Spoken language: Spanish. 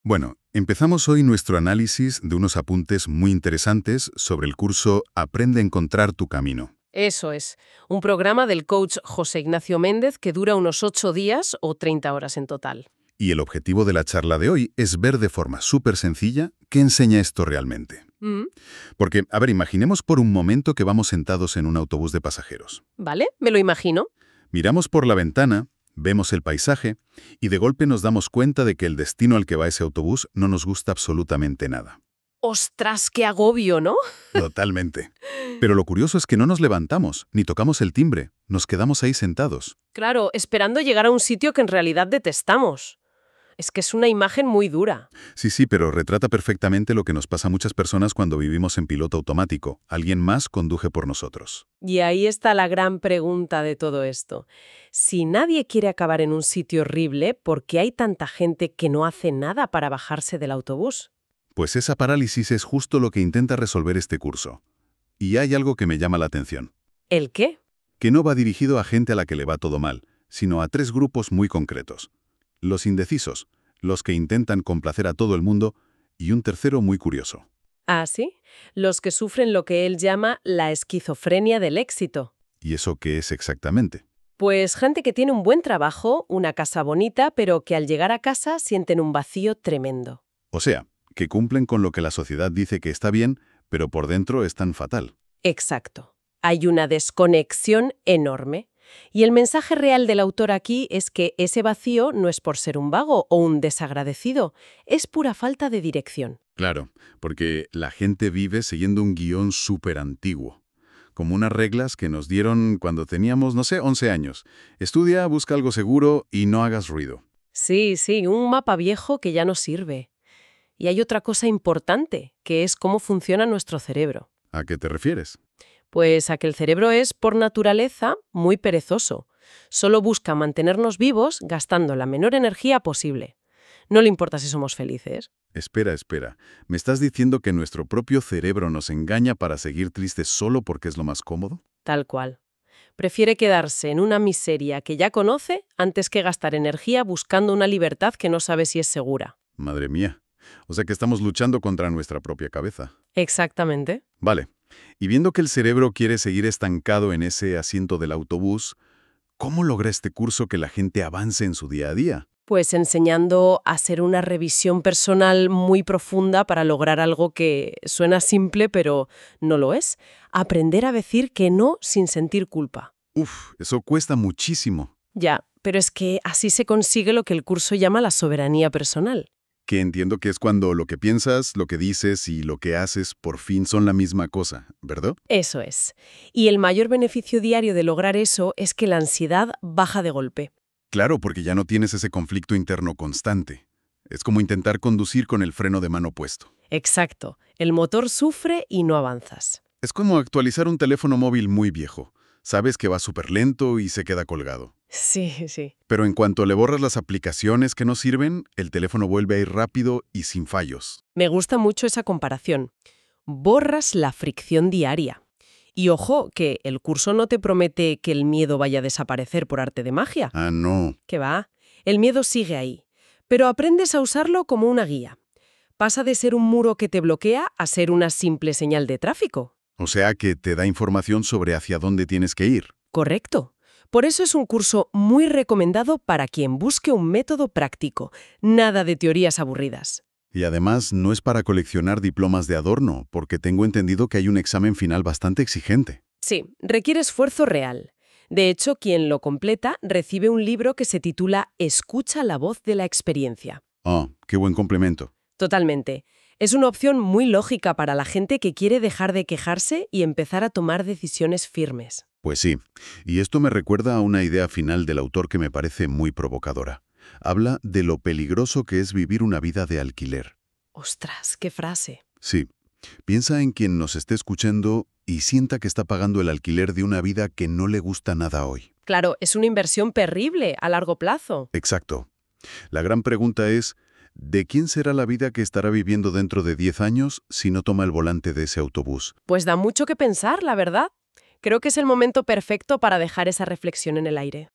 Bueno, empezamos hoy nuestro análisis de unos apuntes muy interesantes sobre el curso Aprende a encontrar tu camino. Eso es, un programa del coach José Ignacio Méndez que dura unos 8 días o 30 horas en total. Y el objetivo de la charla de hoy es ver de forma súper sencilla qué enseña esto realmente. Mm, Porque, a ver, imaginemos por un momento que vamos sentados en un autobús de pasajeros. ¿Vale? Me lo imagino. Miramos por la ventana, vemos el paisaje y de golpe nos damos cuenta de que el destino al que va ese autobús no nos gusta absolutamente nada. ¡Ostras, qué agobio!, ¿no? Totalmente. Pero lo curioso es que no nos levantamos, ni tocamos el timbre, nos quedamos ahí sentados. Claro, esperando llegar a un sitio que en realidad detestamos. Es que es una imagen muy dura. Sí, pero retrata perfectamente lo que nos pasa a muchas personas cuando vivimos en piloto automático. Alguien más conduje por nosotros. Y ahí está la gran pregunta de todo esto. Si nadie quiere acabar en un sitio horrible, ¿por qué hay tanta gente que no hace nada para bajarse del autobús? Pues esa parálisis es justo lo que intenta resolver este curso. Y hay algo que me llama la atención, ¿El qué? que no va dirigido a gente a la que le va todo mal, sino a tres grupos muy concretos. Los indecisos, los que intentan complacer a todo el mundo, y un tercero muy curioso. Ah, sí, los que sufren lo que él llama la esquizofrenia del éxito. ¿Y eso qué es exactamente? Pues gente que tiene un buen trabajo, una casa bonita, pero que al llegar a casa sienten un vacío tremendo. O sea, que cumplen con lo que la sociedad dice que está bien, pero por dentro es tan fatal. Exacto. Hay una desconexión enorme. Y el mensaje real del autor aquí es que ese vacío no es por ser un vago o un desagradecido, es pura falta de dirección. Claro, porque la gente vive siguiendo un guión súper antiguo, como unas reglas que nos dieron cuando teníamos, no sé, 11 años. Estudia, busca algo seguro y no hagas ruido. Sí, un mapa viejo que ya no sirve. Y hay otra cosa importante, que es cómo funciona nuestro cerebro. ¿A qué te refieres? Pues a que el cerebro es, por naturaleza, muy perezoso. Solo busca mantenernos vivos gastando la menor energía posible. No le importa si somos felices. Espera. ¿Me estás diciendo que nuestro propio cerebro nos engaña para seguir tristes solo porque es lo más cómodo? Tal cual. Prefiere quedarse en una miseria que ya conoce antes que gastar energía buscando una libertad que no sabe si es segura. Madre mía. O sea que estamos luchando contra nuestra propia cabeza. Exactamente. Vale. Y viendo que el cerebro quiere seguir estancado en ese asiento del autobús, ¿cómo logra este curso que la gente avance en su día a día? Pues enseñando a hacer una revisión personal muy profunda para lograr algo que suena simple pero no lo es. Aprender a decir que no sin sentir culpa. Uf, eso cuesta muchísimo. Ya, pero es que así se consigue lo que el curso llama la soberanía personal. Que entiendo que es cuando lo que piensas, lo que dices y lo que haces por fin son la misma cosa, ¿verdad? Eso es. Y el mayor beneficio diario de lograr eso es que la ansiedad baja de golpe. Claro, porque ya no tienes ese conflicto interno constante. Es como intentar conducir con el freno de mano puesto. Exacto. El motor sufre y no avanzas. Es como actualizar un teléfono móvil muy viejo. Sabes que va súper lento y se queda colgado. Sí. Pero en cuanto le borras las aplicaciones que no sirven, el teléfono vuelve a ir rápido y sin fallos. Me gusta mucho esa comparación. Borras la fricción diaria. Y ojo, que el curso no te promete que el miedo vaya a desaparecer por arte de magia. Ah, no. ¿Qué va? El miedo sigue ahí. Pero aprendes a usarlo como una guía. Pasa de ser un muro que te bloquea a ser una simple señal de tráfico. O sea que te da información sobre hacia dónde tienes que ir. Correcto. Por eso es un curso muy recomendado para quien busque un método práctico. Nada de teorías aburridas. Y además no es para coleccionar diplomas de adorno, porque tengo entendido que hay un examen final bastante exigente. Sí, requiere esfuerzo real. De hecho, quien lo completa recibe un libro que se titula Escucha la voz de la experiencia. Ah, qué buen complemento. Totalmente. Es una opción muy lógica para la gente que quiere dejar de quejarse y empezar a tomar decisiones firmes. Pues sí, y esto me recuerda a una idea final del autor que me parece muy provocadora. Habla de lo peligroso que es vivir una vida de alquiler. ¡Ostras, qué frase! Sí, piensa en quien nos esté escuchando y sienta que está pagando el alquiler de una vida que no le gusta nada hoy. Claro, es una inversión terrible a largo plazo. Exacto. La gran pregunta es, ¿de quién será la vida que estará viviendo dentro de 10 años si no toma el volante de ese autobús? Pues da mucho que pensar, la verdad. Creo que es el momento perfecto para dejar esa reflexión en el aire.